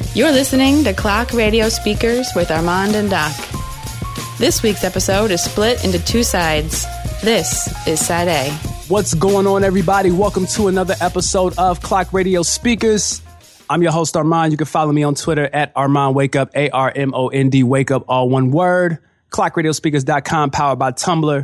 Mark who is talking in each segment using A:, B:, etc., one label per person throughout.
A: You're listening to Clock Radio Speakers with Armand and Doc. This week's episode is split into two sides. This is Side A.
B: What's going on, everybody? Welcome to another episode of Clock Radio Speakers. I'm your host, Armand. You can follow me on Twitter at Armand Wakeup, ARMOND, Wake Up, all one word. ClockRadioSpeakers.com, powered by Tumblr.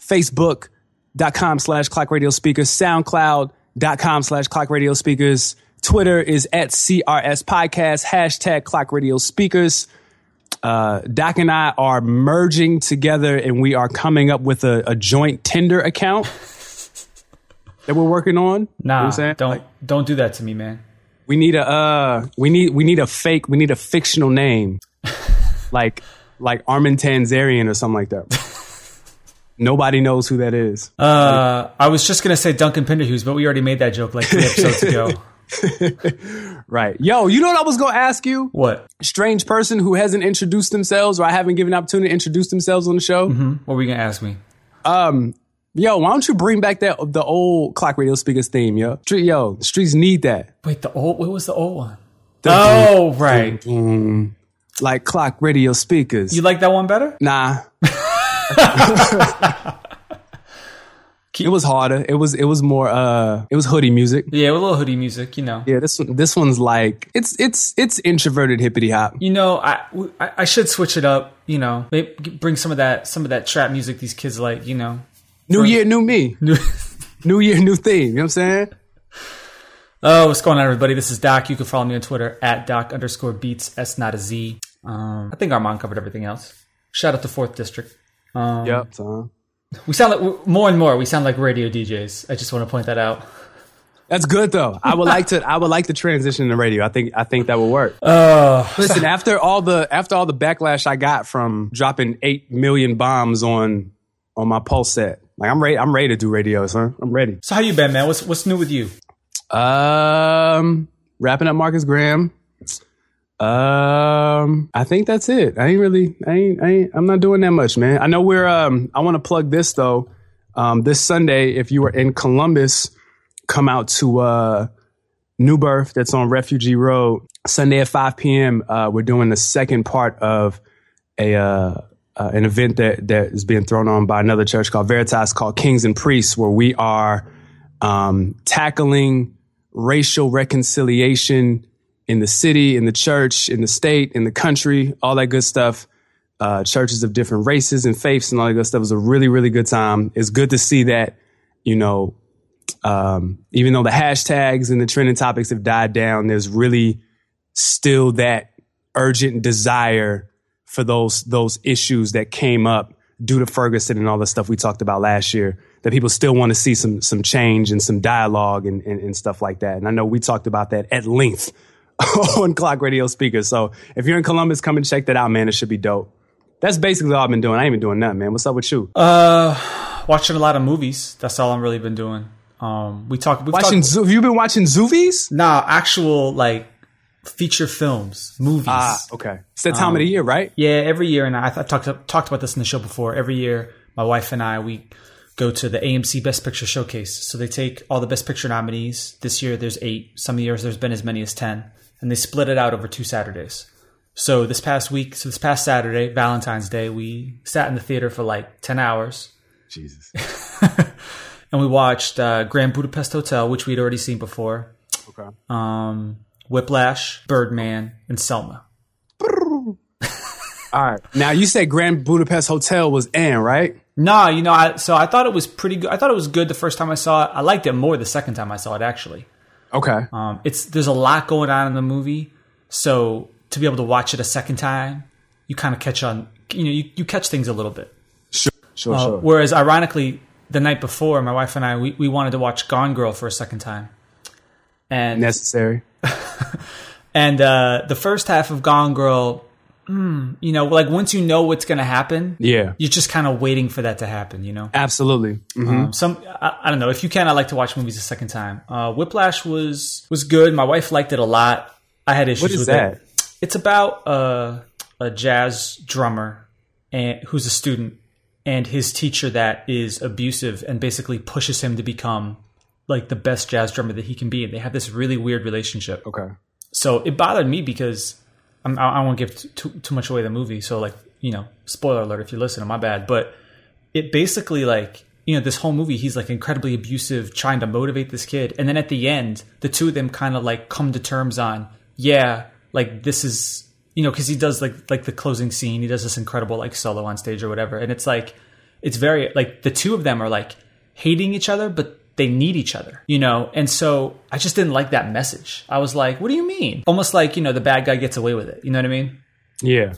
B: Facebook.com/ClockRadioSpeakers. SoundCloud.com/ClockRadioSpeakers. Twitter is at CRS Podcast, hashtag Clock Radio Speakers. Doc and I are merging together and we are coming up with a joint Tinder account that we're working on.
C: Nah,
B: you know
C: don't do that to me, man.
B: We need a fictional name. like Armin Tanzarian or something like that. Nobody knows who that is.
C: I was just going to say Duncan Pinderhughes, but we already made that joke like 3 episodes ago.
B: Right. Yo, you know what I was going to ask you?
C: What?
B: Strange person who hasn't introduced themselves or I haven't given an opportunity to introduce themselves on the show.
C: Mm-hmm. What were you going to ask me?
B: Yo, why don't you bring back the old Clock Radio Speakers theme, yo? The streets need that.
C: Wait, what was the old one?
B: Right. Like Clock Radio Speakers.
C: You like that one better?
B: Nah. It was harder. It was more it was hoodie music.
C: Yeah, a little hoodie music, you know.
B: Yeah, this one's like it's introverted hippity hop.
C: You know, I should switch it up, you know. Maybe bring some of that trap music these kids like, you know.
B: New year, new me. New year, new theme, you know what I'm saying?
C: Oh, what's going on, everybody? This is Doc. You can follow me on Twitter at Doc_Beats, S not a Z. I think Armand covered everything else. Shout out to 4th District.
B: Yep.
C: We sound like more and more. We sound like radio DJs. I just want to point that out.
B: That's good though. I would like to transition to radio. I think that would work. Listen, after all the backlash I got from dropping 8 million bombs on my pulse set, like I'm ready to do radio, son. I'm ready.
C: So how you been, man? What's new with you?
B: Wrapping up Marcus Graham. I think that's it. I'm not doing that much, man. I know I want to plug this though. This Sunday, if you are in Columbus, come out to New Birth that's on Refugee Road. Sunday at 5 p.m. We're doing the second part of an event that is being thrown on by another church called Veritas, called Kings and Priests, where we are tackling racial reconciliation in the city, in the church, in the state, in the country, all that good stuff. Churches of different races and faiths and all that good stuff. It was a really, really good time. It's good to see that, you know, even though the hashtags and the trending topics have died down, there's really still that urgent desire for those issues that came up due to Ferguson and all the stuff we talked about last year, that people still want to see some change and some dialogue and stuff like that. And I know we talked about that at length on Clock Radio Speakers. So if you're in Columbus, come and check that out, man. It should be dope. That's basically all I've been doing. I ain't been doing nothing, man. What's up with you?
C: Watching a lot of movies. That's all I've really been doing. Have you been watching Zoovies? Nah, actual like feature films, movies.
B: Okay. It's that time of the year, right?
C: Yeah, every year. And I talked about this in the show before. Every year, my wife and I, we go to the AMC Best Picture Showcase. So they take all the Best Picture nominees. This year, there's 8. Some years, there's been as many as 10. And they split it out over 2 Saturdays. So this past Saturday, Valentine's Day, we sat in the theater for like 10 hours.
B: Jesus.
C: And we watched Grand Budapest Hotel, which we'd already seen before.
B: Okay.
C: Whiplash, Birdman, and Selma.
B: All right. Now, you said Grand Budapest Hotel was right?
C: Nah, you know, I thought it was pretty good. I thought it was good the first time I saw it. I liked it more the second time I saw it, actually.
B: Okay.
C: There's a lot going on in the movie, so to be able to watch it a second time, you kind of catch on. You know, you catch things a little bit.
B: Sure.
C: Whereas, ironically, the night before, my wife and I we wanted to watch Gone Girl for a second time, and
B: necessary.
C: And the first half of Gone Girl, you know, like once you know what's going to happen,
B: yeah,
C: you're just kind of waiting for that to happen, you know?
B: Absolutely. Mm-hmm.
C: I don't know. If you can, I like to watch movies a second time. Whiplash was good. My wife liked it a lot. I had issues with
B: that?
C: it. It's about a jazz drummer who's a student and his teacher that is abusive and basically pushes him to become like the best jazz drummer that he can be. And they have this really weird relationship.
B: Okay.
C: So it bothered me because I won't give too much away the movie. So like, spoiler alert if you listen, my bad. But it basically like, this whole movie, he's like incredibly abusive, trying to motivate this kid. And then at the end, the two of them kind of like come to terms on, like this is, because he does like the closing scene. He does this incredible like solo on stage or whatever. And it's like, it's very like the two of them are like hating each other, but they need each other, And so I just didn't like that message. I was like, what do you mean? Almost like, the bad guy gets away with it. You know what I mean?
B: Yeah.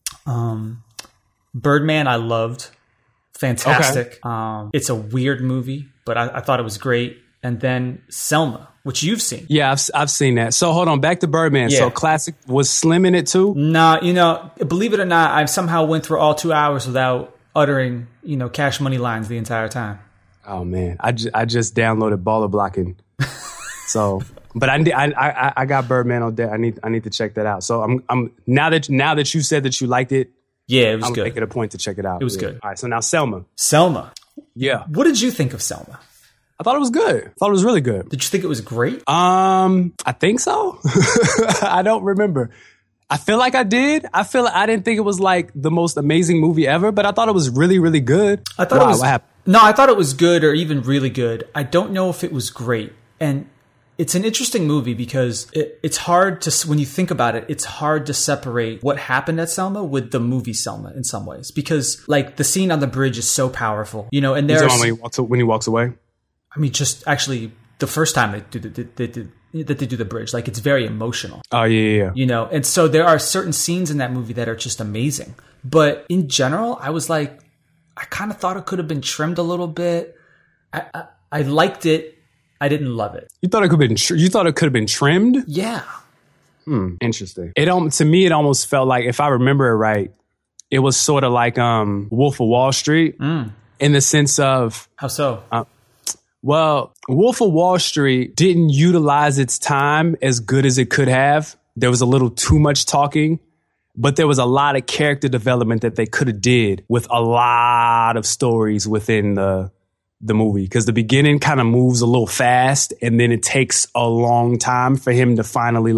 C: Birdman, I loved. Fantastic. Okay. It's a weird movie, but I thought it was great. And then Selma, which you've seen.
B: Yeah, I've seen that. So hold on, back to Birdman. Yeah. So classic, was Slim in it too?
C: Nah, believe it or not, I somehow went through all 2 hours without uttering, Cash Money lines the entire time.
B: Oh man, I just downloaded Baller Blocking. So, but I got Birdman on deck. I need to check that out. So I'm now that you said that you liked it.
C: Yeah, it was
B: I'm
C: good.
B: Make it a point to check it out.
C: It was good.
B: All right, so now Selma.
C: Yeah. What did you think of Selma?
B: I thought it was good. I thought it was really good.
C: Did you think it was great?
B: I think so. I don't remember. I feel like I did. I didn't think it was like the most amazing movie ever, but I thought it was really, really good.
C: I thought what happened? No, I thought it was good or even really good. I don't know if it was great. And it's an interesting movie because it's hard to, when you think about it, it's hard to separate what happened at Selma with the movie Selma in some ways. Because like the scene on the bridge is so powerful, and there's
B: when he walks away.
C: I mean, just actually the first time they do the bridge, like it's very emotional.
B: Oh yeah.
C: And so there are certain scenes in that movie that are just amazing. But in general, I was like, I kind of thought it could have been trimmed a little bit. I liked it. I didn't love it.
B: You thought it could have been trimmed?
C: Yeah.
B: Interesting. To me, it almost felt like, if I remember it right, it was sort of like Wolf of Wall Street in the sense of...
C: How so?
B: Well, Wolf of Wall Street didn't utilize its time as good as it could have. There was a little too much talking, but there was a lot of character development that they could have did with a lot of stories within the movie, because the beginning kind of moves a little fast and then it takes a long time for him to finally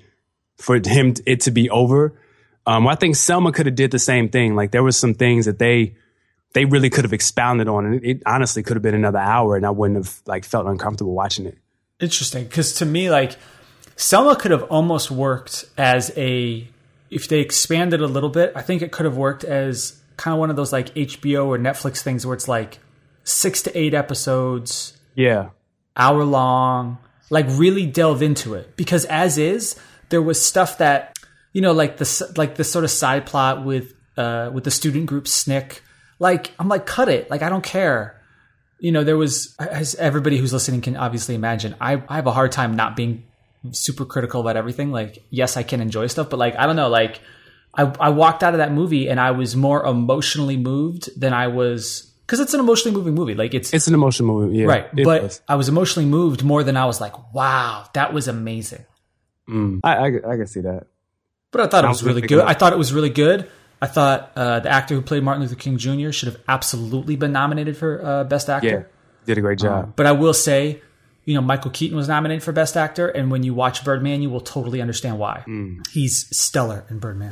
B: it to be over. I think Selma could have did the same thing. Like there was some things that they really could have expounded on, and it honestly could have been another hour and I wouldn't have felt uncomfortable watching it.
C: Interesting. Because to me, Selma could have almost worked as if they expanded a little bit, I think it could have worked as kind of one of those like HBO or Netflix things where it's like 6 to 8 episodes.
B: Yeah.
C: Hour long, really delve into it. Because as is, there was stuff that, the sort of side plot with the student group SNCC. I'm like, cut it. I don't care. There was, as everybody who's listening can obviously imagine, I have a hard time not being super critical about everything. Yes, I can enjoy stuff, but I don't know, I walked out of that movie and I was more emotionally moved than I was, because it's an emotionally moving movie. It's
B: an emotional movie, yeah.
C: Right. But I was emotionally moved more than I was like, wow, that was amazing.
B: I can see that.
C: But I thought it was really good. I thought it was really good. I thought the actor who played Martin Luther King Jr. should have absolutely been nominated for Best Actor.
B: Yeah, did a great job.
C: But I will say, Michael Keaton was nominated for Best Actor, and when you watch Birdman, you will totally understand why. He's stellar in Birdman.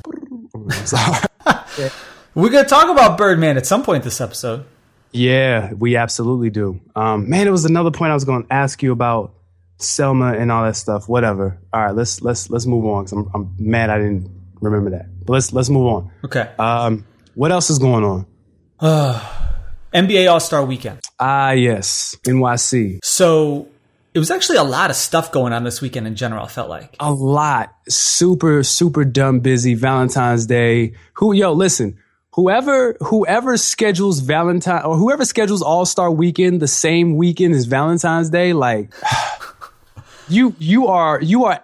C: We're going to talk about Birdman at some point this episode.
B: Yeah, we absolutely do. Man, it was another point I was going to ask you about Selma and all that stuff. Whatever. All right, let's move on, because I'm mad I didn't remember that. But let's move on.
C: Okay.
B: What else is going on?
C: NBA All-Star Weekend.
B: Yes. NYC.
C: So it was actually a lot of stuff going on this weekend in general, I felt like.
B: A lot. Super, super dumb busy. Valentine's Day. Listen. Whoever schedules Valentine, or whoever schedules All-Star Weekend the same weekend as Valentine's Day, you are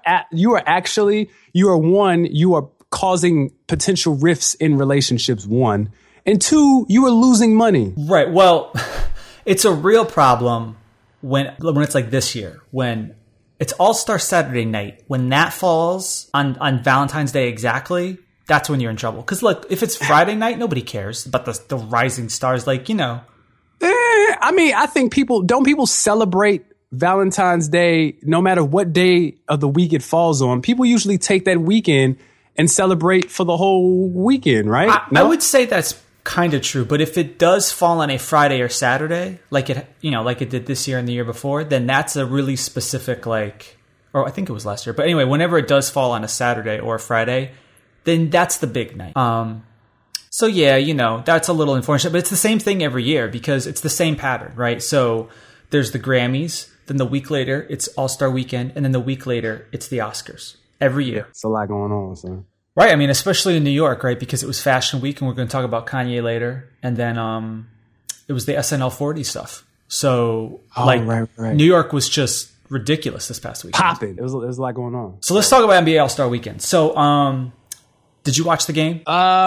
B: causing potential rifts in relationships, 1, and 2, you are losing money.
C: Right. Well, it's a real problem when it's like this year, when it's All-Star Saturday night, when that falls on Valentine's Day exactly. That's when you're in trouble. Because look, if it's Friday night, nobody cares about the rising stars.
B: I mean, I think people celebrate Valentine's Day, no matter what day of the week it falls on, people usually take that weekend and celebrate for the whole weekend, right?
C: I would say that's kind of true, but if it does fall on a Friday or Saturday, like it did this year and the year before, then that's a really specific, like, or I think it was last year. But anyway, whenever it does fall on a Saturday or a Friday, then that's the big night. So yeah, that's a little unfortunate, but it's the same thing every year because it's the same pattern, right? So there's the Grammys, then the week later it's All-Star Weekend, and then the week later it's the Oscars every year.
B: It's a lot going on, so.
C: Right. I mean, especially in New York, right? Because it was Fashion Week, and we're going to talk about Kanye later. And then it was the SNL 40 stuff. So, right. New York was just ridiculous this past week.
B: Popping. There was a lot going on.
C: So let's talk about NBA All-Star Weekend. So, did you watch the game?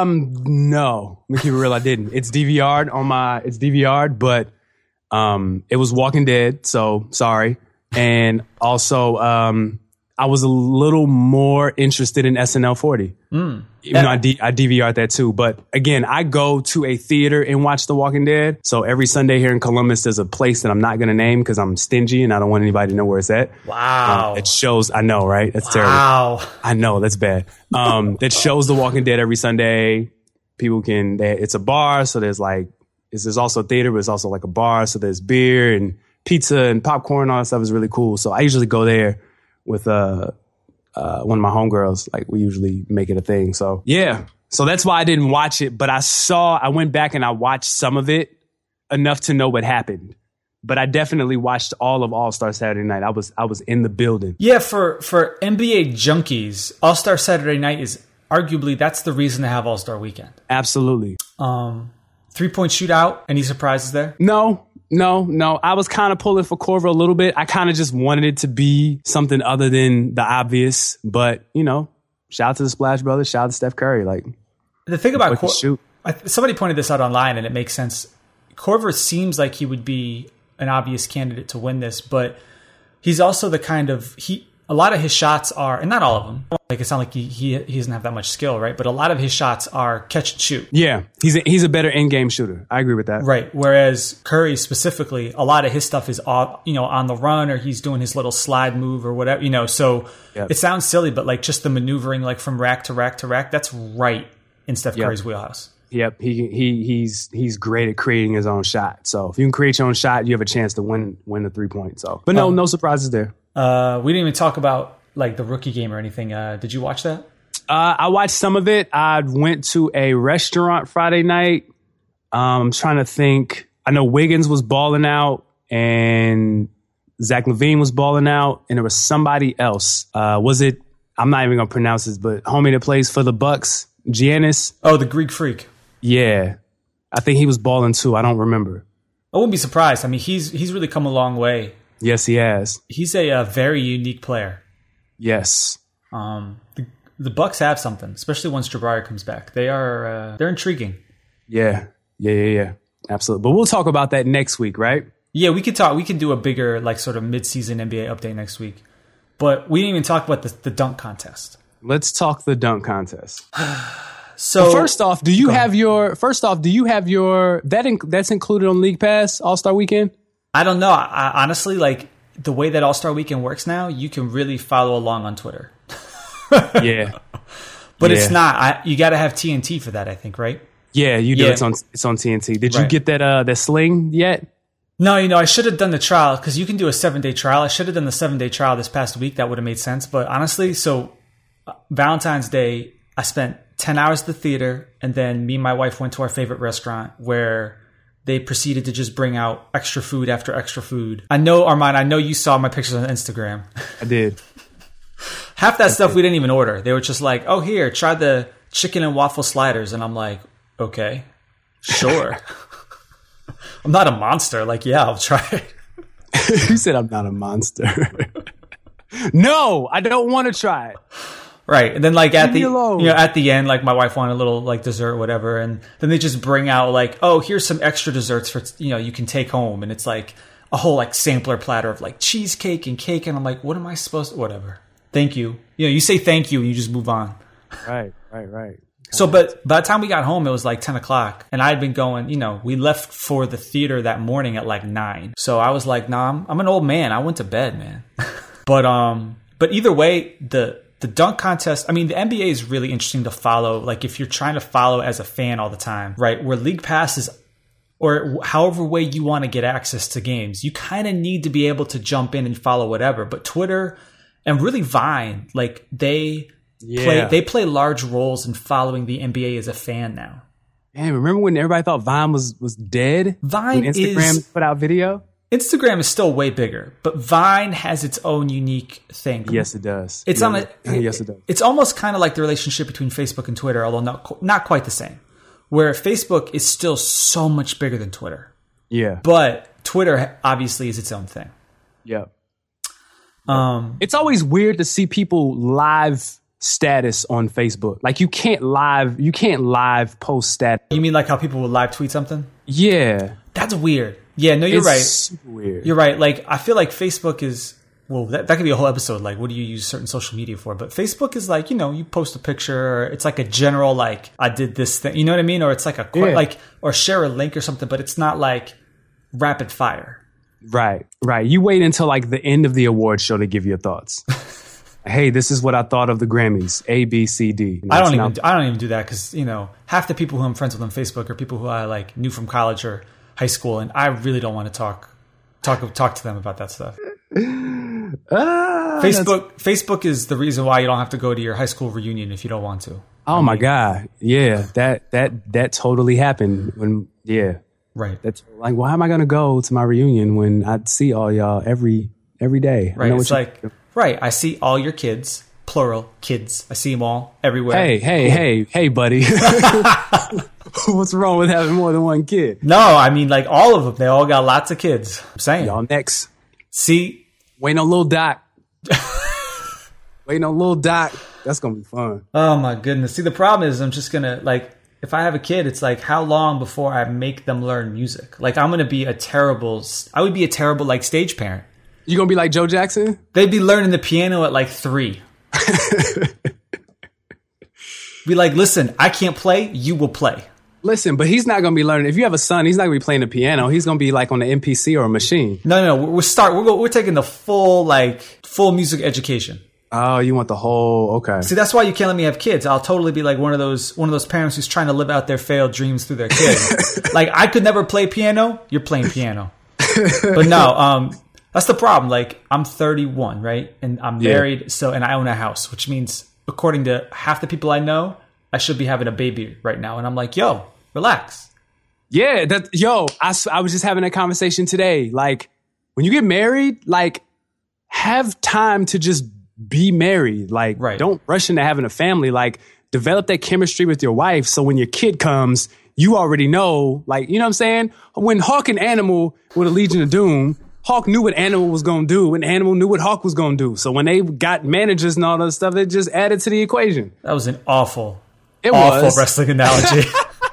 B: No. Let me keep it real. I didn't. It's DVR'd, but it was Walking Dead. So sorry. And also, I was a little more interested in SNL 40. Even though I DVR'd that too. But again, I go to a theater and watch The Walking Dead. So every Sunday here in Columbus, there's a place that I'm not going to name because I'm stingy and I don't want anybody to know where it's at.
C: Wow.
B: It shows, I know, right? That's terrible.
C: Wow.
B: I know, that's bad. That shows The Walking Dead every Sunday. People it's a bar. So there's also a theater, but it's also like a bar. So there's beer and pizza and popcorn. All that stuff is really cool. So I usually go there with one of my homegirls. Like, we usually make it a thing. So yeah, so that's why I didn't watch it. But I went back and I watched some of it enough to know what happened. But I definitely watched all of All-Star Saturday Night. I was in the building.
C: Yeah, for NBA junkies, All-Star Saturday Night is arguably that's the reason to have All-Star Weekend.
B: Absolutely.
C: 3-point shootout. Any surprises there?
B: No. I was kind of pulling for Korver a little bit. I kind of just wanted it to be something other than the obvious. But, shout out to the Splash Brothers. Shout out to Steph Curry. Like,
C: the thing about Korver, somebody pointed this out online, and it makes sense. Korver seems like he would be an obvious candidate to win this, but he's also the kind of a lot of his shots are, and not all of them. Like, it's not like he doesn't have that much skill, right? But a lot of his shots are catch and shoot. Yeah,
B: he's a better in-game shooter. I agree with that.
C: Right. Whereas Curry specifically, a lot of his stuff is on the run, or he's doing his little slide move or whatever. So It sounds silly, but like just the maneuvering, like from rack to rack to rack, that's right in Steph Curry's wheelhouse.
B: Yep, he's great at creating his own shot. So if you can create your own shot, you have a chance to win the 3-point. So, but no surprises there.
C: We didn't even talk about like the rookie game or anything. Did you watch that?
B: I watched some of it. I went to a restaurant Friday night. I'm trying to think. I know Wiggins was balling out and Zach LaVine was balling out, and there was somebody else. Was it? I'm not even gonna pronounce this, but homie that plays for the Bucks, Giannis.
C: Oh, the Greek Freak.
B: Yeah, I think he was balling too. I don't remember.
C: I wouldn't be surprised. I mean, he's really come a long way.
B: Yes, he has.
C: He's a very unique player.
B: Yes.
C: The Bucks have something, especially once Jabari comes back. They're intriguing.
B: Yeah. Absolutely. But we'll talk about that next week, right?
C: Yeah, we could talk. We could do a bigger, like, sort of mid-season NBA update next week. But we didn't even talk about the dunk contest.
B: Let's talk the dunk contest.
C: So
B: but first off, do you have your that's included on League Pass All-Star Weekend?
C: I don't know. I honestly, like, the way that All-Star Weekend works now, you can really follow along on Twitter.
B: Yeah.
C: But it's not. You got to have TNT for that, I think, right?
B: Yeah, you do. Yeah. It's on TNT. Did you get that sling yet?
C: No, I should have done the trial because you can do a 7-day trial. I should have done the 7-day trial this past week. That would have made sense. But honestly, so Valentine's Day, I spent 10 hours at the theater, and then me and my wife went to our favorite restaurant where they proceeded to just bring out extra food after extra food. I know, Armand, I know you saw my pictures on Instagram.
B: I did.
C: Half that stuff we didn't even order. They were just like, oh, here, try the chicken and waffle sliders. And I'm like, okay, sure. I'm not a monster. Like, yeah, I'll try it.
B: You said I'm not a monster. No, I don't want to try it.
C: Right. And then like at the end, like my wife wanted a little like dessert or whatever. And then they just bring out like, oh, here's some extra desserts for, you can take home. And it's like a whole like sampler platter of like cheesecake and cake. And I'm like, what am I supposed to, whatever. Thank you. You say thank you and you just move on.
B: Right.
C: So, but by the time we got home, it was like 10 o'clock. And I had been going, we left for the theater that morning at like 9. So I was like, nah, I'm an old man. I went to bed, man. But either way, the dunk contest, I mean, the NBA is really interesting to follow. Like if you're trying to follow as a fan all the time, right? Where League Pass is, or however way you want to get access to games, you kind of need to be able to jump in and follow whatever. But Twitter and really Vine, like they play large roles in following the NBA as a fan now.
B: Man, remember when everybody thought Vine was dead?
C: Vine
B: when Instagram put out video?
C: Instagram is still way bigger, but Vine has its own unique thing.
B: Yes, it does.
C: Yes, it
B: does.
C: It's almost kind of like the relationship between Facebook and Twitter, although not quite the same. Where Facebook is still so much bigger than Twitter.
B: Yeah.
C: But Twitter obviously is its own thing.
B: Yeah. It's always weird to see people live status on Facebook. Like you can't live post status.
C: You mean like how people would live tweet something?
B: Yeah.
C: That's weird. Yeah, no, you're
B: It's
C: right.
B: super weird.
C: You're right. Like I feel like Facebook is, well, that could be a whole episode. Like, what do you use certain social media for? But Facebook is like, you post a picture, or it's like a general, like, I did this thing. You know what I mean? Or it's like or share a link or something, but it's not like rapid fire.
B: Right. You wait until like the end of the award show to give your thoughts. Hey, this is what I thought of the Grammys. A, B, C, D.
C: I don't even do that because, half the people who I'm friends with on Facebook are people who I like knew from college or high school, and I really don't want to talk to them about that stuff. Facebook is the reason why you don't have to go to your high school reunion if you don't want to.
B: My God. Yeah. That totally happened
C: Right.
B: That's like, why am I going to go to my reunion when I see all y'all every day?
C: Right. It's like, right. I see all your kids, plural kids. I see them all everywhere.
B: Hey, buddy. What's wrong with having more than one kid?
C: No, I mean like all of them. They all got lots of kids. I'm saying.
B: Y'all next.
C: See,
B: waiting on Lil Doc. That's going to be fun.
C: Oh my goodness. See, the problem is I'm just going to like, if I have a kid, it's like how long before I make them learn music? Like I would be a terrible like stage parent.
B: You going to be like Joe Jackson?
C: They'd be learning the piano at like 3. Be like, listen, I can't play. You will play.
B: Listen, but he's not going to be learning. If you have a son, he's not going to be playing the piano. He's going to be like on the MPC or a machine.
C: No. We're taking the full music education.
B: Oh, you want the whole, okay.
C: See, that's why you can't let me have kids. I'll totally be like one of those parents who's trying to live out their failed dreams through their kids. Like I could never play piano. You're playing piano. But no, that's the problem. Like I'm 31, right? And I'm married. And I own a house, which means according to half the people I know, I should be having a baby right now. And I'm like, yo, relax.
B: Yeah, I was just having a conversation today. Like, when you get married, like, have time to just be married. Like, Don't rush into having a family. Like, develop that chemistry with your wife so when your kid comes, you already know, like, you know what I'm saying? When Hawk and Animal with a Legion of Doom, Hawk knew what Animal was going to do, and Animal knew what Hawk was going to do. So when they got managers and all that stuff, it just added to the equation.
C: That was an awful wrestling analogy.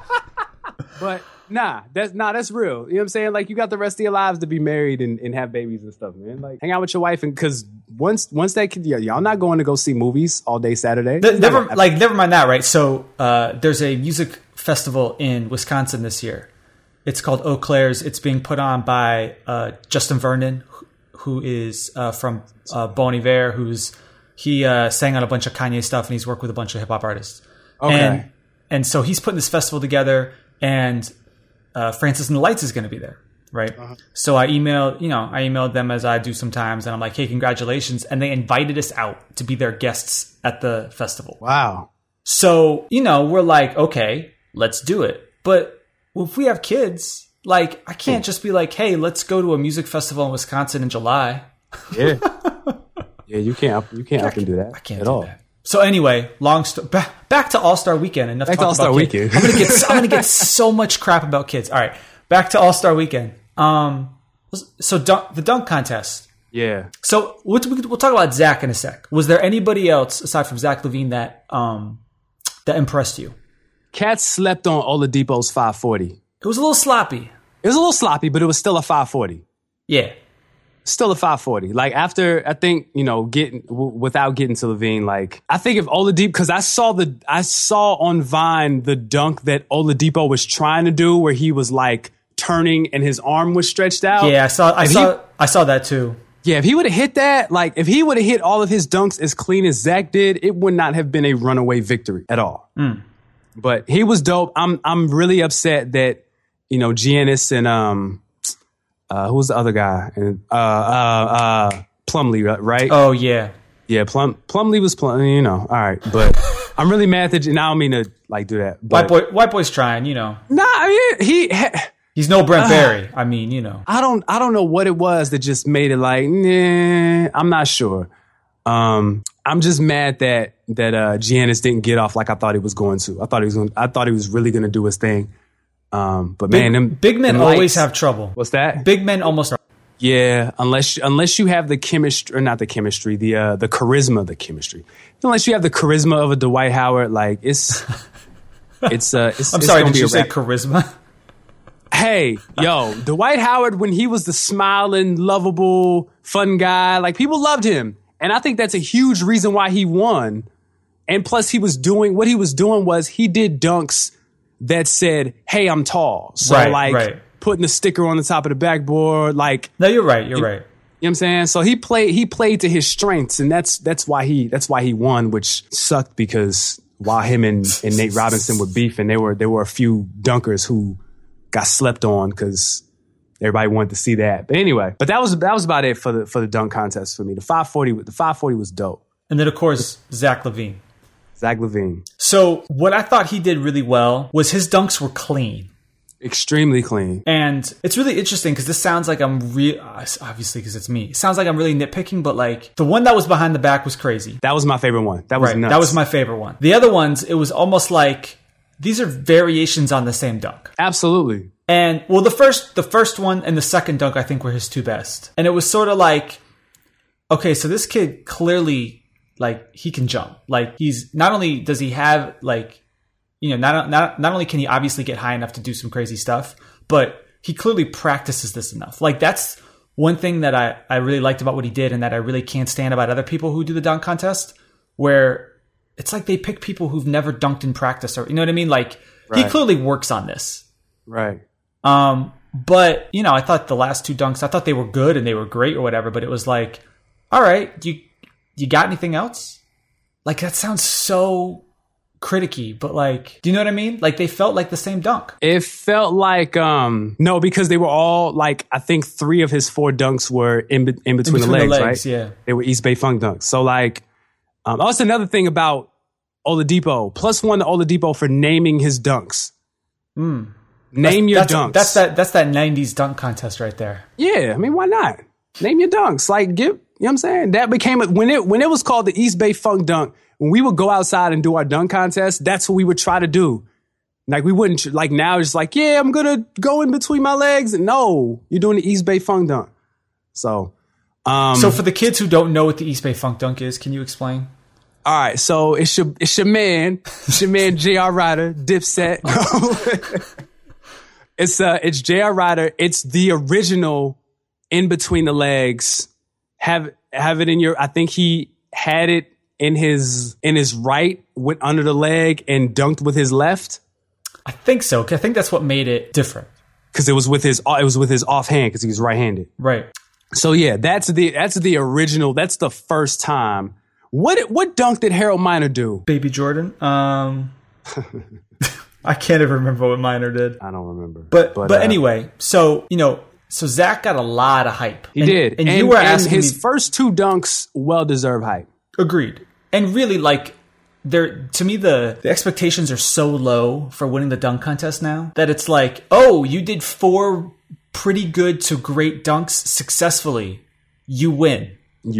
B: But that's real. You know what I'm saying? Like, you got the rest of your lives to be married and have babies and stuff, man. Like, hang out with your wife, and because once that kid, y'all not going to go see movies all day Saturday.
C: Never mind that, right? So there's a music festival in Wisconsin this year. It's called Eau Claire's. It's being put on by Justin Vernon, who is from Bon Iver, he sang on a bunch of Kanye stuff, and he's worked with a bunch of hip hop artists.
B: Okay.
C: And so he's putting this festival together, and Francis and the Lights is going to be there, right? Uh-huh. So I emailed them as I do sometimes, and I'm like, hey, congratulations. And they invited us out to be their guests at the festival.
B: Wow.
C: So, we're like, okay, let's do it. But if we have kids, like, I can't just be like, hey, let's go to a music festival in Wisconsin in July.
B: Yeah. Yeah, you can't up and do that.
C: I can't
B: at
C: do
B: all.
C: that. So anyway, back to All-Star Weekend. Enough talk about kids. I'm gonna get so much crap about kids. All right, back to All-Star Weekend. So the dunk contest.
B: Yeah.
C: So we'll talk about Zach in a sec. Was there anybody else aside from Zach LaVine that impressed you?
B: Cats slept on Oladipo's 540.
C: It was a little sloppy.
B: But it was still a 540.
C: Yeah.
B: still a 540. Like after, I think, without getting to Levine, like I think if Oladipo, because I saw on Vine the dunk that Oladipo was trying to do where he was like turning and his arm was stretched out.
C: Yeah, I saw that too.
B: Yeah, if he would have hit that, like if he would have hit all of his dunks as clean as Zach did, it would not have been a runaway victory at all. But he was dope. I'm really upset that, Giannis and who was the other guy? And Plumlee, right?
C: Oh yeah.
B: Yeah, Plumlee was Plumlee, all right. But I'm really mad that, and I don't mean to like do that. But,
C: White boy's trying,
B: Nah, I mean,
C: he's no Brent Barry. I mean,
B: I don't know what it was that just made it like, nah, I'm not sure. I'm just mad that Giannis didn't get off like I thought he was going to. I thought he was really going to do his thing. But man,
C: big men always have trouble.
B: What's that?
C: Big men almost.
B: Yeah, unless you have the chemistry, or not the chemistry, the charisma, the chemistry. Unless you have the charisma of a Dwight Howard, like it's. I'm
C: sorry, did you say charisma?
B: Hey, yo, Dwight Howard, when he was the smiling, lovable, fun guy, like people loved him. And I think that's a huge reason why he won. And plus he was doing was he did dunks that said, hey, I'm tall. So putting the sticker on the top of the backboard, like.
C: No, you're right.
B: You know what I'm saying? So he played to his strengths, and that's why he won, which sucked because while him and Nate Robinson were beefing, there were a few dunkers who got slept on because everybody wanted to see that. But anyway, that was about it for the dunk contest for me. The 540 was dope.
C: And then of course Zach LaVine. So what I thought he did really well was his dunks were clean.
B: Extremely clean.
C: And it's really interesting because this sounds like obviously because it's me. It sounds like I'm really nitpicking, but like the one that was behind the back was crazy.
B: That was my favorite one. That was nuts.
C: That was my favorite one. The other ones, it was almost like these are variations on the same dunk.
B: Absolutely.
C: And well, the first one and the second dunk I think were his two best. And it was sort of like, okay, so this kid clearly like he can jump. Like he's not only does he have like, not only can he obviously get high enough to do some crazy stuff, but he clearly practices this enough. Like that's one thing that I really liked about what he did and that I really can't stand about other people who do the dunk contest, where it's like they pick people who've never dunked in practice, or you know what I mean? Like he clearly works on this.
B: Right.
C: But I thought the last two dunks, I thought they were good and they were great or whatever, but it was like, all right, you got anything else? Like that sounds so criticky, but like, do you know what I mean? Like they felt like the same dunk.
B: It felt like, no, because they were all like, I think 3 of his 4 dunks were in between the legs, right?
C: Yeah.
B: They were East Bay Funk dunks. So like, also another thing about Oladipo, +1 to Oladipo for naming his dunks. Name your dunks.
C: That's that 90s dunk contest right there.
B: Yeah. I mean, why not? Name your dunks. Like you know what I'm saying? That became when it was called the East Bay Funk dunk, when we would go outside and do our dunk contest, that's what we would try to do. Like we wouldn't like now it's like, yeah, I'm going to go in between my legs. No, you're doing the East Bay Funk dunk. So
C: for the kids who don't know what the East Bay Funk dunk is, can you explain?
B: All right. So it's your man J.R. Ryder, Dipset. It's J.R. Ryder. It's the original in between the legs. Have it in your, I think he had it in his right, went under the leg and dunked with his left.
C: I think so. I think that's what made it different.
B: Because it was with his offhand because he was right-handed.
C: Right.
B: So yeah, that's the original. That's the first time. What dunk did Harold Miner do?
C: Baby Jordan. I can't even remember what Miner did.
B: I don't remember.
C: But anyway, so Zach got a lot of hype.
B: He did.
C: And you were asking
B: his first 2 dunks, well-deserved hype.
C: Agreed. And really, like, to me, the expectations are so low for winning the dunk contest now that it's like, oh, you did 4 pretty good to great dunks successfully. You win.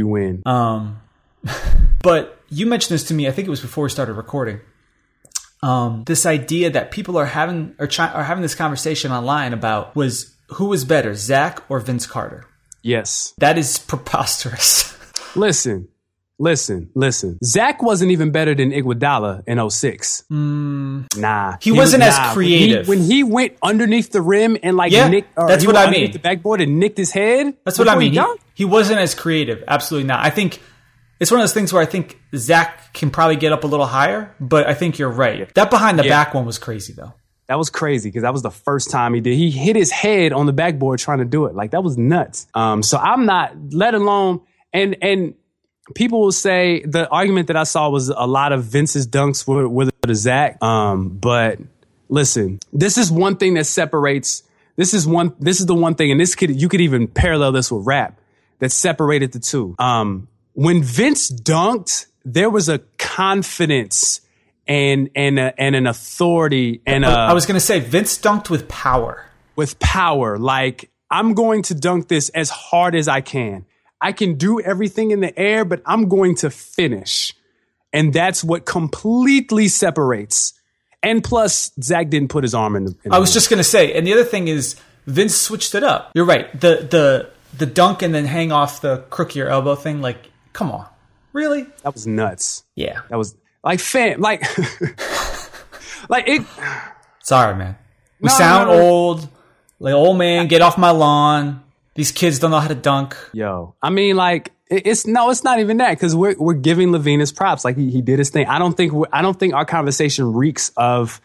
C: But you mentioned this to me, I think it was before we started recording. This idea that people are having this conversation online about was who was better, Zach or Vince Carter?
B: Yes.
C: That is preposterous.
B: Listen, Listen. Zach wasn't even better than Iguodala in 06. Nah.
C: He wasn't as creative.
B: When he went underneath the rim and
C: that's what I mean.
B: The backboard and nicked his head.
C: That's what I mean. He wasn't as creative. Absolutely not. I think it's one of those things where I think Zach can probably get up a little higher, but I think you're right. Yeah. That behind the back one was crazy though.
B: That was crazy because that was the first time he did. He hit his head on the backboard trying to do it. Like that was nuts. So I'm not, let alone, and people will say the argument that I saw was a lot of Vince's dunks were to Zach. But listen, this is one thing that separates. This is the one thing, and you could even parallel this with rap that separated the two. When Vince dunked, there was a confidence and an authority and
C: I was going to say Vince dunked with power.
B: With power, like I'm going to dunk this as hard as I can. I can do everything in the air, but I'm going to finish. And that's what completely separates. And plus, Zach didn't put his arm in the
C: I was just going to say, and the other thing is Vince switched it up. You're right. The dunk and then hang off the crook of your elbow thing, like, come on. Really?
B: That was nuts.
C: Yeah.
B: That was like like it.
C: Sorry, man. We sound old. Like, old man, get off my lawn. These kids don't know how to dunk.
B: Yo, I mean, like, it's not even that because we're giving LaVine his props. Like he did his thing. I don't think our conversation reeks of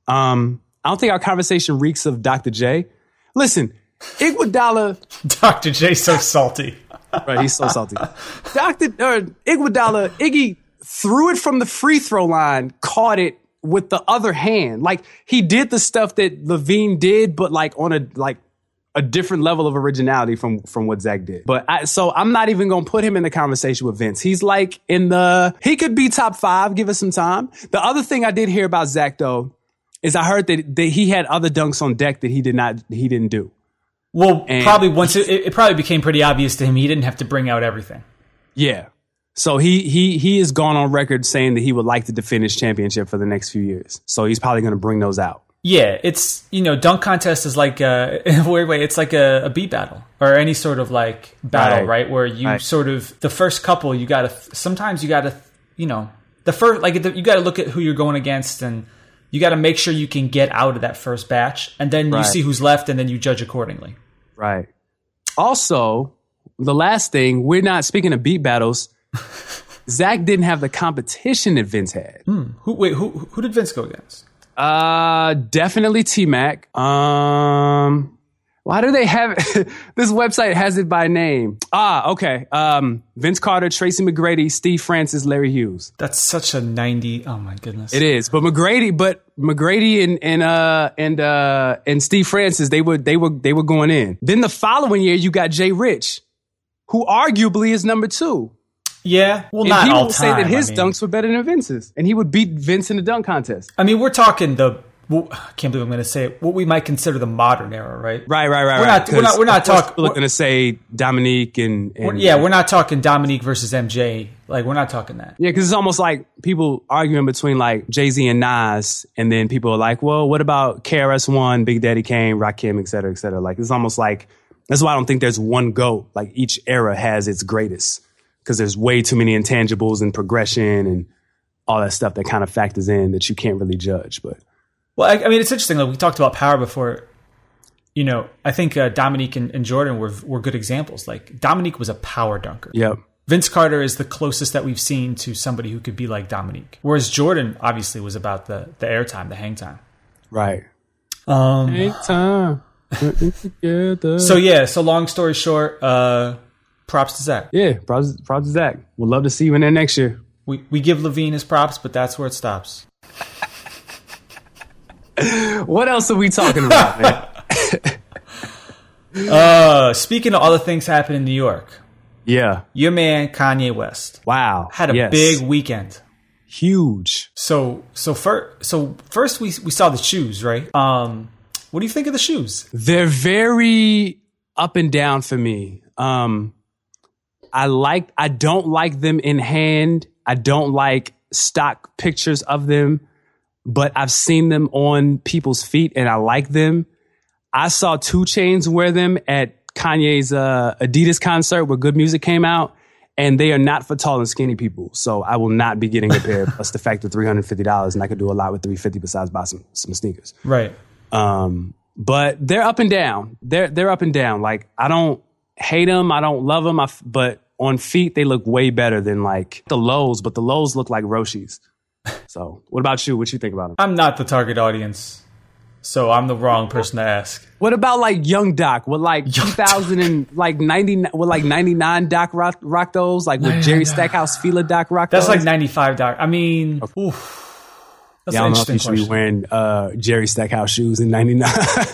B: Dr. J. Listen, Iguodala.
C: Dr. J's so salty.
B: Right, he's so salty. Iguodala, Iggy threw it from the free throw line, caught it with the other hand. Like he did the stuff that LaVine did, but like on a different level of originality from what Zach did. But so I'm not even going to put him in the conversation with Vince. He's like he could be top 5. Give us some time. The other thing I did hear about Zach though is I heard that he had other dunks on deck that he didn't do.
C: Well, probably once it probably became pretty obvious to him, he didn't have to bring out everything.
B: Yeah. So he has gone on record saying that he would like to defend his championship for the next few years. So he's probably going to bring those out.
C: Yeah, it's, dunk contest is like in a weird way, it's like a beat battle or any sort of like battle, right? Where you sort of, the first couple, you got to look at who you're going against and you got to make sure you can get out of that first batch and then you see who's left and then you judge accordingly. Right.
B: Also, the last thing, we're not speaking of beat battles. Zach didn't have the competition that Vince had.
C: Who did Vince go against?
B: Definitely T-Mac. Why do they have this website has it by name? Okay. Vince Carter, Tracy McGrady, Steve Francis, Larry Hughes.
C: That's such a 90. Oh my goodness.
B: It is. But McGrady and Steve Francis, they were going in. Then the following year you got Jay Rich, who arguably is number 2.
C: Yeah, well, not all time.
B: People will say that his dunks were better than Vince's, and he would beat Vince in the dunk contest.
C: I mean, we're talking I can't believe I'm going to say it, what we might consider the modern era, right?
B: Right.
C: We're not talking.
B: We're going to say Dominique and
C: we're not talking Dominique versus MJ. Like, we're not talking that.
B: Yeah, because it's almost like people arguing between like Jay-Z and Nas, and then people are like, well, what about KRS-One, Big Daddy Kane, Rakim, et cetera, et cetera. Like, it's almost like, that's why I don't think there's one GOAT. Like, each era has its greatest. Because there's way too many intangibles and progression and all that stuff that kind of factors in that you can't really judge. But
C: well, I mean, it's interesting. Like we talked about power before. I think Dominique and Jordan were good examples. Like Dominique was a power dunker.
B: Yep.
C: Vince Carter is the closest that we've seen to somebody who could be like Dominique. Whereas Jordan obviously was about the airtime, the hang time.
B: Right. Hang time.
C: So long story short, props to Zach.
B: Yeah, props to Zach. We'd love to see you in there next year.
C: We give LaVine his props, but that's where it stops.
B: What else are we talking about,
C: man? Speaking of other things happening in New York.
B: Yeah.
C: Your man, Kanye West.
B: Wow.
C: Had a big weekend.
B: Huge.
C: So first we saw the shoes, right? What do you think of the shoes?
B: They're very up and down for me. I don't like them in hand. I don't like stock pictures of them, but I've seen them on people's feet and I like them. I saw 2 Chainz wear them at Kanye's Adidas concert where Good Music came out. And they are not for tall and skinny people. So I will not be getting a pair plus the fact of $350, and I could do a lot with $350 besides buy some sneakers.
C: Right.
B: But they're up and down. They're up and down. Like, I don't hate them. I don't love them. But on feet, they look way better than like the lows, but the lows look like Roshi's. So what about you? What you think about them?
C: I'm not the target audience, so I'm the wrong person to ask.
B: What about like Young Doc? With like 2000 and like 99, with like 99 Doc rock those? Like with Jerry Stackhouse Fila Doc rock those?
C: That's like 95 Doc. I mean, oof. That's
B: I don't know if you should be wearing Jerry Stackhouse shoes in 99.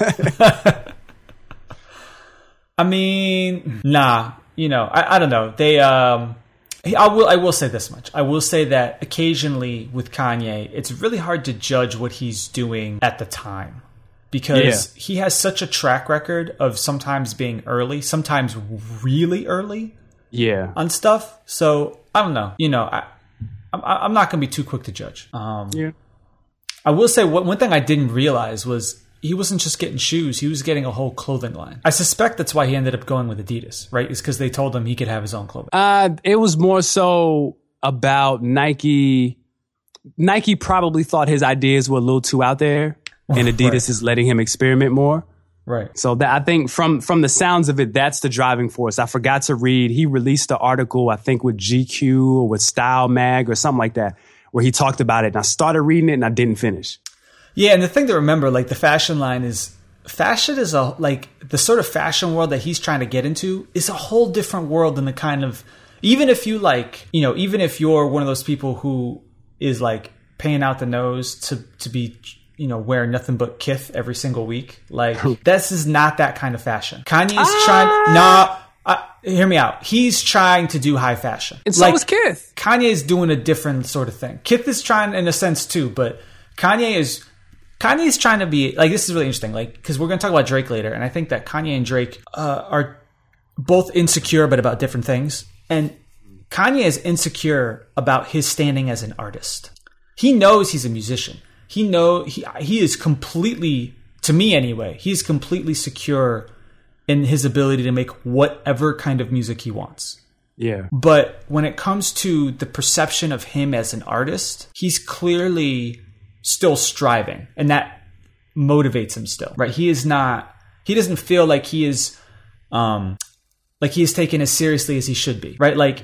C: I mean, nah. You know, I don't know. They, I will say this much. I will say that occasionally with Kanye, it's really hard to judge what he's doing at the time, because he has such a track record of sometimes being early, sometimes really early, on stuff. So I don't know. You know, I'm not going to be too quick to judge. I will say one thing I didn't realize was he wasn't just getting shoes. He was getting a whole clothing line. I suspect that's why he ended up going with Adidas, right? It's because they told him he could have his own clothing.
B: It was more so about Nike. Nike probably thought his ideas were a little too out there, and Adidas is letting him experiment more.
C: Right.
B: So that, I think from the sounds of it, that's the driving force. I forgot to read. He released an article, I think with GQ or with Style Mag or something like that, where he talked about it. And I started reading it and I didn't finish.
C: Yeah, and the thing to remember, like the fashion line is, fashion is like the sort of fashion world that he's trying to get into is a whole different world than the kind of, even if you like, you know, even if you're one of those people who is like paying out the nose to be, you know, wearing nothing but Kith every single week, like this is not that kind of fashion. Kanye's hear me out. He's trying to do high fashion.
B: And so is Kith.
C: Kanye's doing a different sort of thing. Kith is trying in a sense too, but Kanye's trying to be, like, this is really interesting, like, because we're going to talk about Drake later, and I think that Kanye and Drake are both insecure, but about different things. And Kanye is insecure about his standing as an artist. He knows he's a musician. He is completely, to me anyway, he's completely secure in his ability to make whatever kind of music he wants.
B: Yeah.
C: But when it comes to the perception of him as an artist, he's clearly still striving, and that motivates him still, right? He doesn't feel like he is taken as seriously as he should be, right? Like,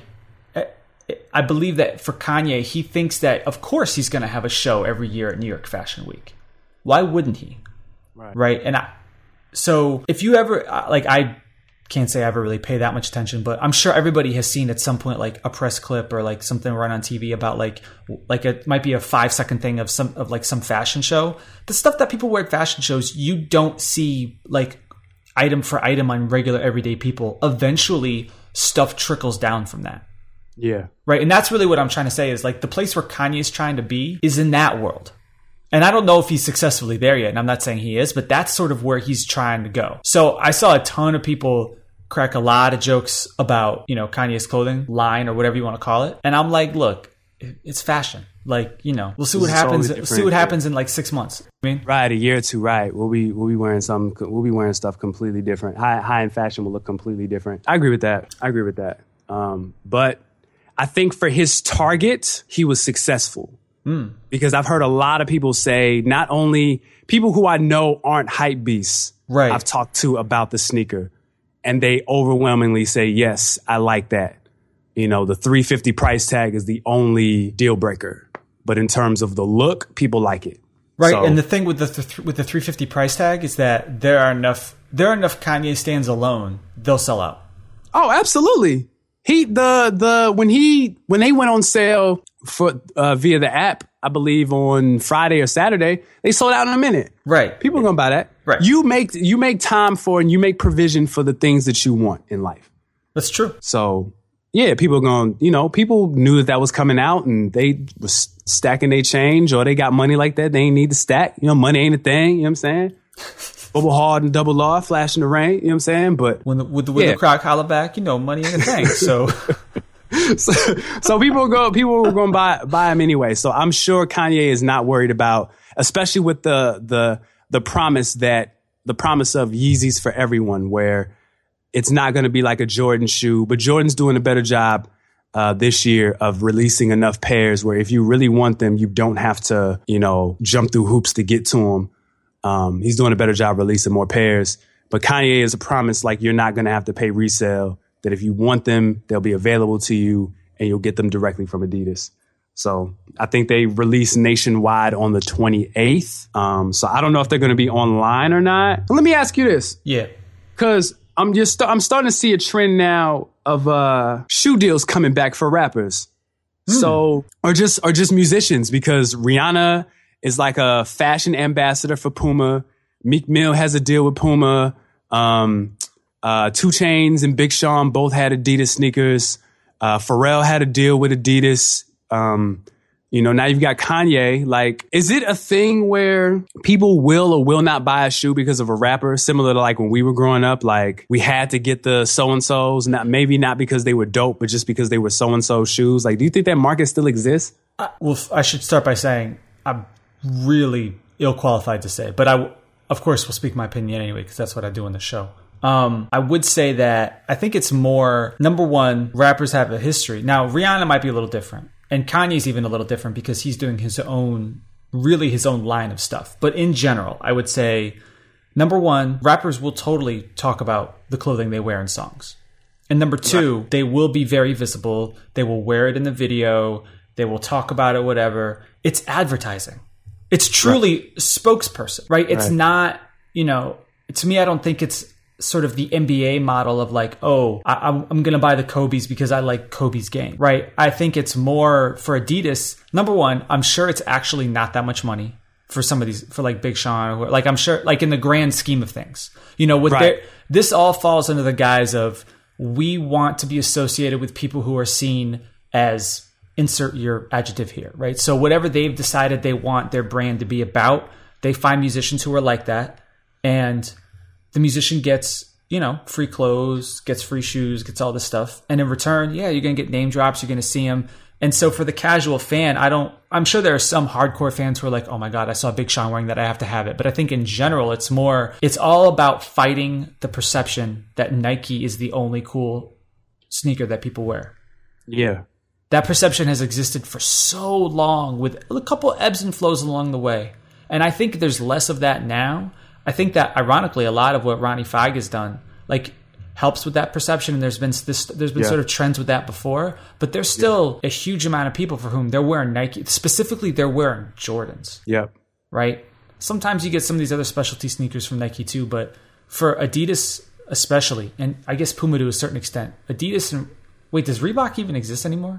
C: I believe that for Kanye, he thinks that of course he's going to have a show every year at New York Fashion Week. Why wouldn't he? Right? And so if you ever, like, I can't say I ever really pay that much attention, but I'm sure everybody has seen at some point like a press clip or like something run on TV about like it might be a 5-second thing of some fashion show. The stuff that people wear at fashion shows, you don't see like item for item on regular everyday people. Eventually stuff trickles down from that.
B: Yeah.
C: Right. And that's really what I'm trying to say is like the place where Kanye's trying to be is in that world. And I don't know if he's successfully there yet, and I'm not saying he is, but that's sort of where he's trying to go. So I saw a ton of people crack a lot of jokes about, you know, Kanye's clothing line or whatever you want to call it. And I'm like, look, it's fashion. Like, you know, we'll see what happens. See what happens in like 6 months. I mean,
B: right, a year or two, right? We'll be wearing stuff completely different. High end fashion will look completely different. I agree with that. But I think for his target, he was successful. Because I've heard a lot of people say, not only people who I know aren't hype beasts,
C: right,
B: I've talked to about the sneaker, and they overwhelmingly say, yes, I like that. You know, the $350 price tag is the only deal breaker. But in terms of the look, people like it.
C: Right. So, and the thing with the $350 price tag is that there are enough Kanye stands alone, they'll sell out.
B: Oh, absolutely. When they went on sale for via the app, I believe on Friday or Saturday, they sold out in a minute.
C: Right.
B: People are gonna buy that.
C: Right.
B: You make time for and you make provision for the things that you want in life.
C: That's true.
B: So yeah, people knew that was coming out and they was stacking their change, or they got money like that. They ain't need to stack. You know, money ain't a thing. You know what I'm saying? Bubble hard and double law, flash in the rain. You know what I'm saying? But
C: with the croc holler back, you know, money ain't a thing. So.
B: So people were going to buy him anyway. So I'm sure Kanye is not worried about, especially with the promise of Yeezys for everyone, where it's not going to be like a Jordan shoe, but Jordan's doing a better job this year of releasing enough pairs where if you really want them, you don't have to, jump through hoops to get to them. He's doing a better job releasing more pairs. But Kanye is a promise like you're not going to have to pay resale, that if you want them, they'll be available to you and you'll get them directly from Adidas. So I think they release nationwide on the 28th. So I don't know if they're going to be online or not. But let me ask you this.
C: Yeah.
B: Because I'm starting to see a trend now of shoe deals coming back for rappers. So or just musicians, because Rihanna is like a fashion ambassador for Puma. Meek Mill has a deal with Puma. 2 Chainz and Big Sean both had Adidas sneakers. Pharrell had a deal with Adidas. Now you've got Kanye. Like, is it a thing where people will or will not buy a shoe because of a rapper? Similar to like when we were growing up, like we had to get the so-and-sos, maybe not because they were dope, but just because they were so-and-so shoes. Like, do you think that market still exists?
C: Well, I should start by saying I'm really ill-qualified to say, but I, of course, will speak my opinion anyway, because that's what I do on the show. I would say that I think it's more, number one, rappers have a history. Now, Rihanna might be a little different. And Kanye's even a little different because he's doing his own line of stuff. But in general, I would say, number one, rappers will totally talk about the clothing they wear in songs. And number two, They will be very visible. They will wear it in the video. They will talk about it, whatever. It's advertising. It's truly spokesperson, right? It's not, to me, I don't think it's sort of the NBA model of like, I'm going to buy the Kobe's because I like Kobe's game, right? I think it's more for Adidas. Number one, I'm sure it's actually not that much money for some of these, for like Big Sean, like I'm sure, like in the grand scheme of things, this all falls under the guise of we want to be associated with people who are seen as, insert your adjective here, right? So whatever they've decided they want their brand to be about, they find musicians who are like that, and the musician gets, free clothes, gets free shoes, gets all this stuff. And in return, you're going to get name drops. You're going to see them. And so for the casual fan, I'm sure there are some hardcore fans who are like, oh my God, I saw Big Sean wearing that. I have to have it. But I think in general, it's all about fighting the perception that Nike is the only cool sneaker that people wear.
B: Yeah.
C: That perception has existed for so long with a couple ebbs and flows along the way. And I think there's less of that now. I think that ironically, a lot of what Ronnie Fieg has done, like, helps with that perception. And there's been sort of trends with that before, but there's still a huge amount of people for whom they're wearing Nike. Specifically, they're wearing Jordans. Yeah. Right. Sometimes you get some of these other specialty sneakers from Nike too, but for Adidas especially, and I guess Puma to a certain extent, Adidas and does Reebok even exist anymore?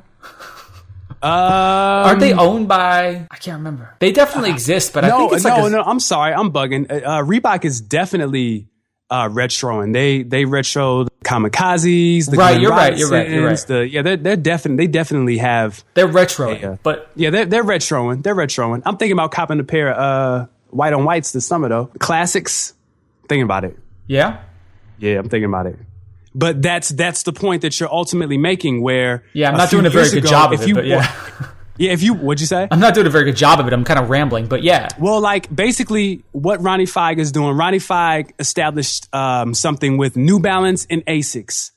C: Aren't they owned by? I can't remember. They definitely exist, but I think it's
B: no. I'm sorry, I'm bugging. Reebok is definitely retroing. They retroed Kamikazes.
C: Right, you're right.
B: They definitely have.
C: They're retroing, but
B: they're retroing. They're retroing. I'm thinking about copping a pair of white on whites this summer though. Classics. Thinking about it.
C: Yeah,
B: I'm thinking about it. But that's the point that you're ultimately making where...
C: Yeah, I'm not doing a very good job of it, but yeah.
B: What'd you say?
C: I'm not doing a very good job of it. I'm kind of rambling, but yeah.
B: Well, like, basically, what Ronnie Fieg is doing, Ronnie Fieg established something with New Balance and Asics.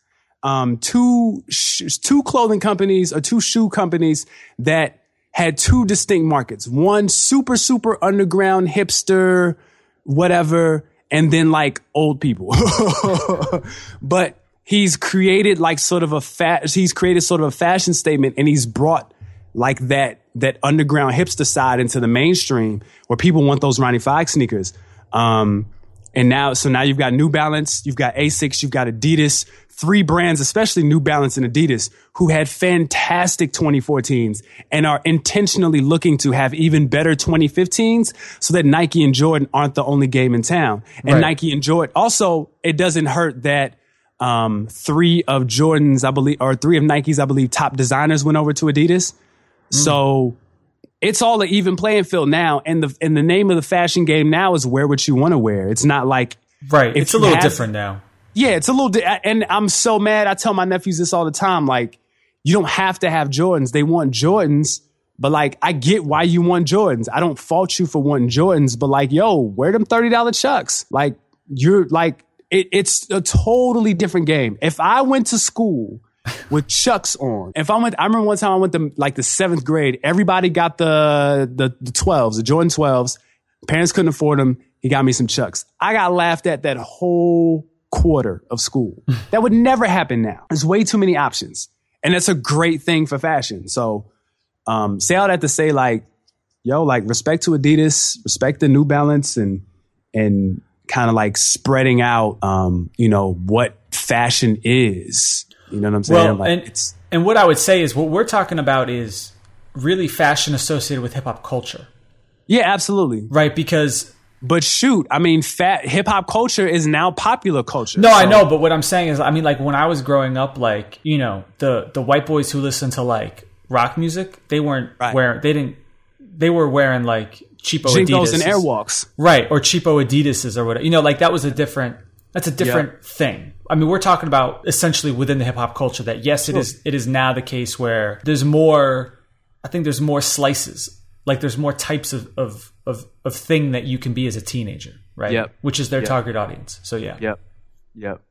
B: Two clothing companies or two shoe companies that had two distinct markets. One super, super underground, hipster, whatever, and then like old people. But he's created sort of a fashion statement, and he's brought like that underground hipster side into the mainstream where people want those Ronnie Fieg sneakers. And now you've got New Balance, you've got Asics, you've got Adidas, three brands, especially New Balance and Adidas, who had fantastic 2014s and are intentionally looking to have even better 2015s so that Nike and Jordan aren't the only game in town. And right. Nike and Jordan, also, it doesn't hurt that three of Nike's, I believe, top designers went over to Adidas. So it's all an even playing field now. And the name of the fashion game now is wear what you want to wear. It's not like...
C: Right. It's a little different now.
B: Yeah, it's a little... And I'm so mad. I tell my nephews this all the time. Like, you don't have to have Jordans. They want Jordans. But like, I get why you want Jordans. I don't fault you for wanting Jordans. But like, yo, wear them $30 Chucks. Like, you're like... It's a totally different game. If I went to school with Chucks on. I remember one time I went to like the 7th grade. Everybody got the 12s, the Jordan 12s. Parents couldn't afford them. He got me some Chucks. I got laughed at that whole quarter of school. That would never happen now. There's way too many options. And that's a great thing for fashion. So say all that to say, like, yo, like, respect to Adidas, respect the New Balance, and kind of like spreading out, what fashion is. You know what I'm saying?
C: Well, and what I would say is what we're talking about is really fashion associated with hip hop culture.
B: Yeah, absolutely.
C: Right, because...
B: But shoot, I mean, hip hop culture is now popular culture.
C: No, so. I know, but what I'm saying is, I mean, like when I was growing up, like, the white boys who listened to like rock music, they weren't wearing, they were wearing like cheapo
B: Jinkos
C: Adidas
B: and Airwalks,
C: right, or cheapo Adidas's or whatever. Like that's a different thing. I mean, we're talking about essentially within the hip hop culture that yes, it is now the case where there's more. I think there's more slices. Like there's more types of thing that you can be as a teenager, right?
B: Yep.
C: Which is their target audience. So yeah.
B: Yep.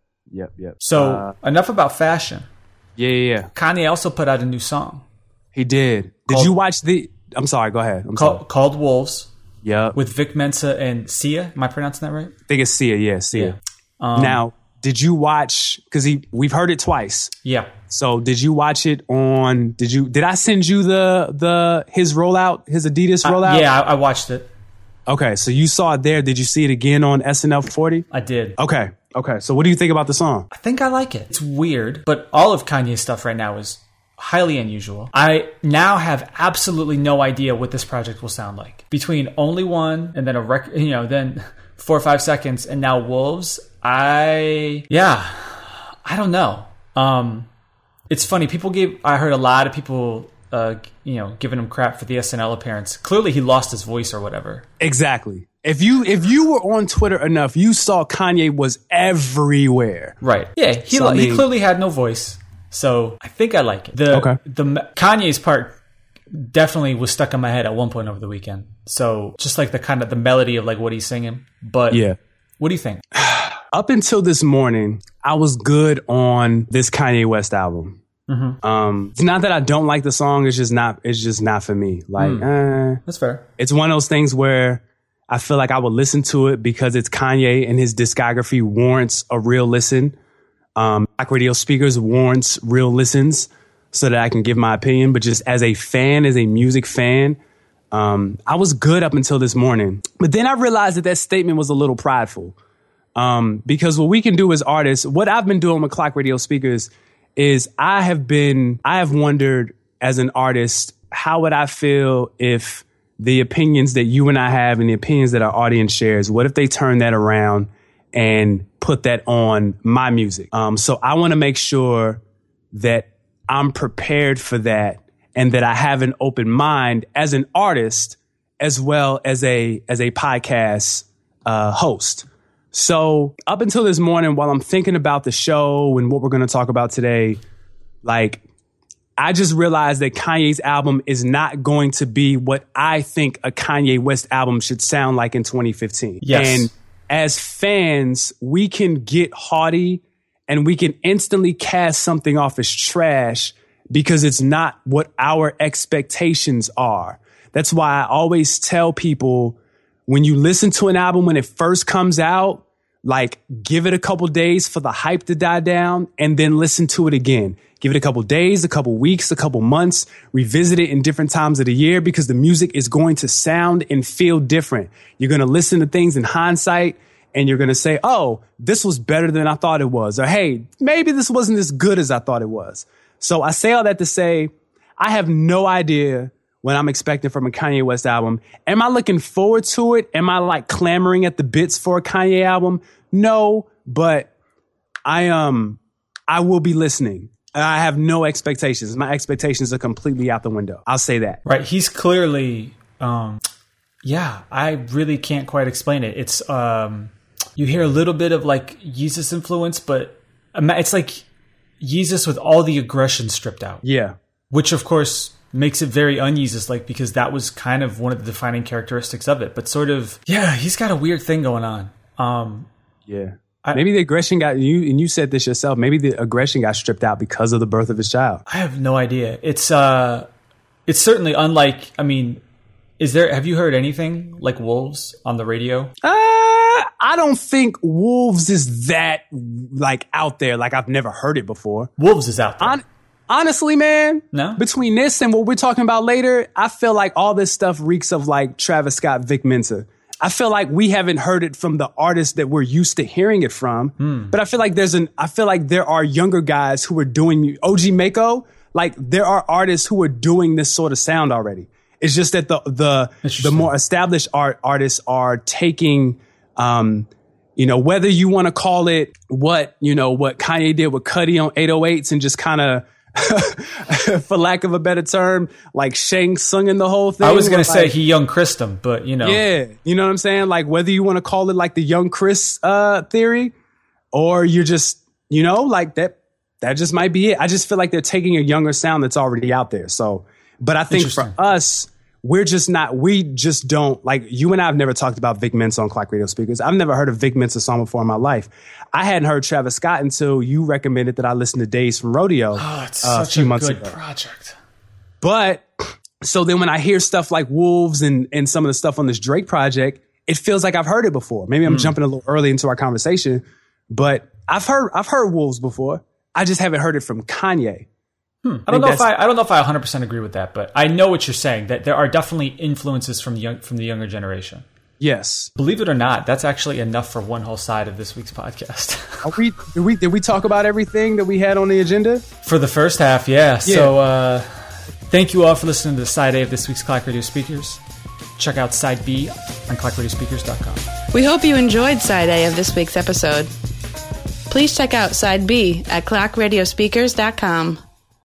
C: So enough about fashion.
B: Yeah.
C: Kanye also put out a new song.
B: He did. Did you watch I'm sorry, go ahead.
C: Called Wolves.
B: Yeah.
C: With Vic Mensa and Sia. Am I pronouncing that right?
B: I think it's Sia, yeah, Sia.
C: Yeah.
B: Now, did you watch, because we've heard it twice.
C: Yeah.
B: So did you watch it did I send you his rollout, his Adidas rollout?
C: Yeah, I watched it.
B: Okay, so you saw it there. Did you see it again on SNL 40?
C: I did.
B: Okay. So what do you think about the song?
C: I think I like it. It's weird, but all of Kanye's stuff right now is highly unusual. I now have absolutely no idea what this project will sound like. Between Only One and then a record, then 4 or 5 seconds and now Wolves, I don't know. It's funny. I heard a lot of people, giving him crap for the SNL appearance. Clearly he lost his voice or whatever.
B: Exactly. If you were on Twitter enough, you saw Kanye was everywhere.
C: Right. Yeah. He clearly had no voice. So I think I like it. The Kanye's part definitely was stuck in my head at one point over the weekend. So just like the kind of the melody of like what he's singing. But yeah. What do you think?
B: Up until this morning, I was good on this Kanye West album. Mm-hmm. It's not that I don't like the song. It's just not for me. Like,
C: that's fair.
B: It's one of those things where I feel like I would listen to it because it's Kanye and his discography warrants a real listen. Black Radio Speakers warrants real listens so that I can give my opinion. But just as a fan, as a music fan, I was good up until this morning. But then I realized that statement was a little prideful. Because what we can do as artists, what I've been doing with Clock Radio Speakers is I have wondered as an artist, how would I feel if the opinions that you and I have and the opinions that our audience shares, what if they turn that around and put that on my music? So I want to make sure that I'm prepared for that and that I have an open mind as an artist as well as a podcast host. So up until this morning, while I'm thinking about the show and what we're going to talk about today, like, I just realized that Kanye's album is not going to be what I think a Kanye West album should sound like in 2015.
C: Yes.
B: And as fans, we can get haughty and we can instantly cast something off as trash because it's not what our expectations are. That's why I always tell people, when you listen to an album when it first comes out, like, give it a couple days for the hype to die down and then listen to it again. Give it a couple days, a couple weeks, a couple months, revisit it in different times of the year because the music is going to sound and feel different. You're going to listen to things in hindsight and you're going to say, oh, this was better than I thought it was. Or, hey, maybe this wasn't as good as I thought it was. So I say all that to say, I have no idea what I'm expecting from a Kanye West album. Am I looking forward to it? Am I like clamoring at the bits for a Kanye album? No, but I will be listening. I have no expectations. My expectations are completely out the window. I'll say that.
C: Right. He's clearly, I really can't quite explain it. It's, you hear a little bit of like Yeezus influence, but it's like Yeezus with all the aggression stripped out.
B: Yeah. Which
C: of course makes it very un-Yeezus-like because that was kind of one of the defining characteristics of it. But sort of, he's got a weird thing going on.
B: Maybe the aggression got you, and you said this yourself. Maybe the aggression got stripped out because of the birth of his child.
C: I have no idea. It's certainly unlike. I mean, have you heard anything like Wolves on the radio?
B: I don't think Wolves is that like out there. Like I've never heard it before.
C: Wolves is out there.
B: Honestly, man,
C: no?
B: Between this and what we're talking about later, I feel like all this stuff reeks of like Travis Scott, Vic Mensa. I feel like we haven't heard it from the artists that we're used to hearing it from. But I feel like there are younger guys who are doing OG Mako. Like there are artists who are doing this sort of sound already. It's just that the more established artists are taking, whether you want to call it what Kanye did with Cudi on 808s and just kind of, for lack of a better term, like Shang Tsung in the whole thing.
C: I was going to say he young Chris'd him, but
B: Yeah, you know what I'm saying? Like whether you want to call it like the young Chris theory, or you're just, like that just might be it. I just feel like they're taking a younger sound that's already out there. So, but I think for us, we just don't, like you and I have never talked about Vic Mensa on Clock Radio Speakers. I've never heard a Vic Mensa song before in my life. I hadn't heard Travis Scott until you recommended that I listen to Days from Rodeo.
C: Oh, it's such a good project.
B: But so then when I hear stuff like Wolves and some of the stuff on this Drake project, it feels like I've heard it before. Maybe I'm jumping a little early into our conversation, but I've heard Wolves before. I just haven't heard it from Kanye.
C: I don't know if I 100% agree with that, but I know what you're saying, that there are definitely influences from the younger generation.
B: Yes.
C: Believe it or not, that's actually enough for one whole side of this week's podcast.
B: Did we talk about everything that we had on the agenda?
C: For the first half, yeah. So thank you all for listening to the Side A of this week's Clock Radio Speakers. Check out Side B on clockradiospeakers.com.
A: We hope you enjoyed Side A of this week's episode. Please check out Side B at clockradiospeakers.com.